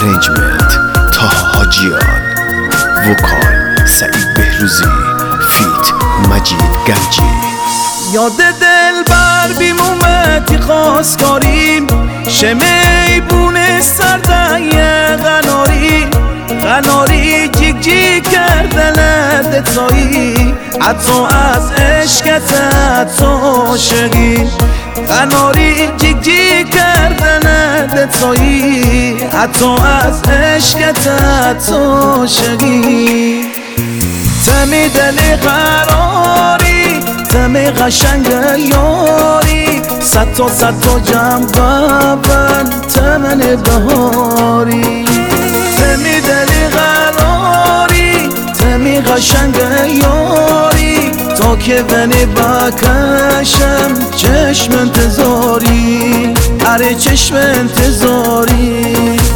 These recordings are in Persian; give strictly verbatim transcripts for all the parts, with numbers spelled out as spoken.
ارنجمنت طه حاجیان، وکال سعید بهروزی، فیت مجید گنجی. یاد دل بر بیمومتی خواستگاریم، شمه بونه سردیه غناری غناری جیگ جیگ کردن دتایی، حتی از عشقت حتی عاشقی. غناری جیگ جیگ کردن دتایی، حتی از عشقت حتی عاشقی. تمی دل قراری، تمی قشنگ یاری، صد تا صد تا جمع قبل تمن بهاری. تمی دل قراری، تمی قشنگ یاری، تا که بنی بکشم چشم انتظاری، اره چشم انتظاری.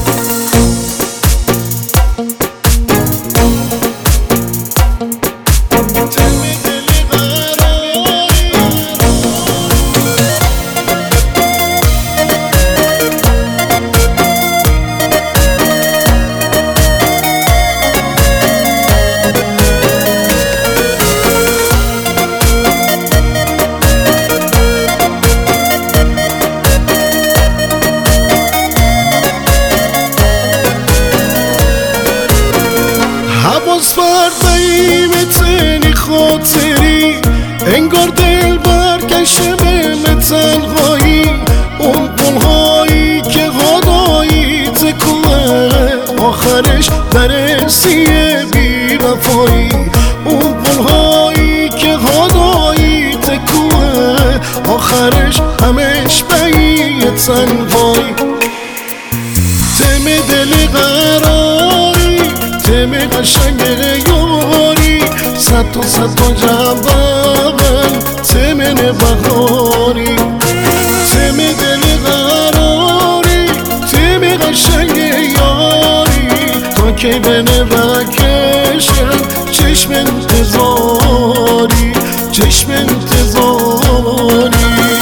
حواس فردایی بتنی خاطری، انگار دل برگشته به تنهایی. اون قلهایی که غدایی تکوه، آخرش برسیه بی وفایی. اون قلهایی که غدایی تکوه، آخرش همش بیه تنهایی. تم دل قراری، تم قشنگ یاری، صد تا صد تا جوابن تمن بهاری. تم دل قراری، تم قشنگ یاری، تا که بنه بکشم چشم انتظاری، چشم انتظاری.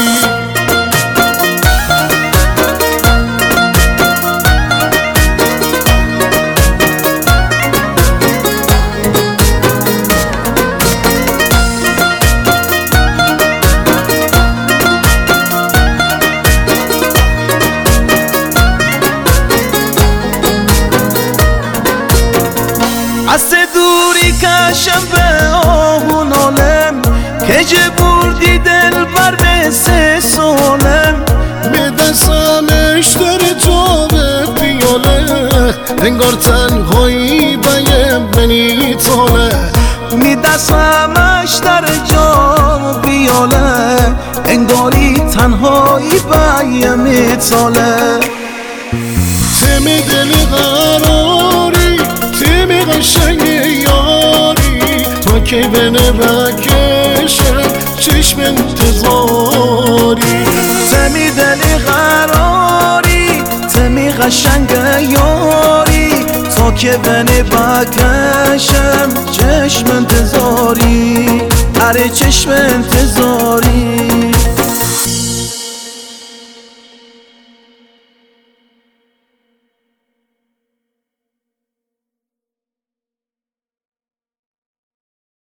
از دوری کشم به آهون عالم، که جه بردی دل بر به سه سالم. به دستمش داره جا به پیاله، انگار تنهایی بیم بنی تاله. می دستمش در جا بیاله، انگاری تنهایی بیم تاله. تم دل قراری، تم قشنگ یاری، تا که بنه بکشم چشم انتظاری. تمی دل قراری، تمی قشنگ یاری، تا که بنه بکشم چشم انتظاری، اره چشم انتظاری.